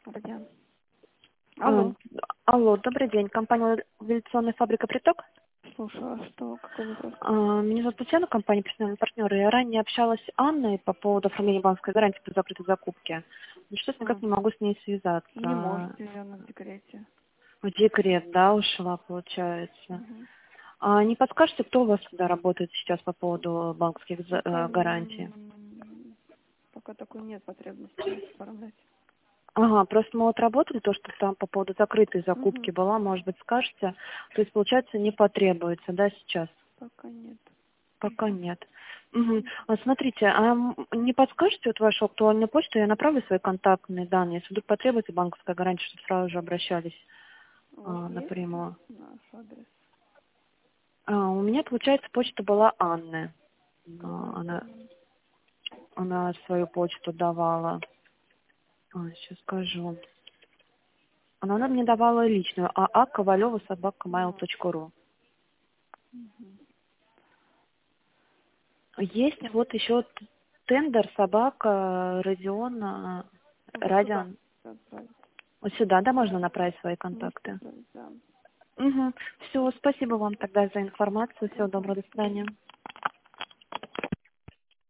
Родиан. А, Алло. Алло, добрый день. Компания «Авиационная фабрика Приток». Слушаю, а что, какой вопрос? Меня зовут Татьяна, компания «Профессиональный партнер». Я ранее общалась с Анной по поводу оформления банковской гарантии по закрытой закупке. Но что-то никак не могу с ней Не связаться. можете, она в декрете. В декрет, да, ушла, получается. Мгм. Не подскажете, кто у вас тогда работает сейчас по поводу банковских Пока, гарантий? пока такой нет потребности оформлять. Ага, просто мы вот работали, то, что там по поводу закрытой закупки Мгм. была, может быть, скажете. То есть, получается, не потребуется, да, сейчас? Пока нет. Пока нет. Мгм. Смотрите, не подскажете вот вашу актуальную почту, я направлю свои контактные данные, если вдруг потребуется банковская гарантия, чтобы сразу же обращались У вас есть напрямую. наш адрес? У меня, получается, почта была Анны. Какой? Она свою почту давала. Сейчас скажу. Она мне давала личную. aa.ковалева@mail.ru. Мгм. Есть вот еще тендер собака Родион Вот сюда Радиан. отправить. Вот сюда, да, можно направить свои Можете контакты. отправить, да. Угу. Все, спасибо вам тогда за информацию. Всего Мгм. доброго, до свидания.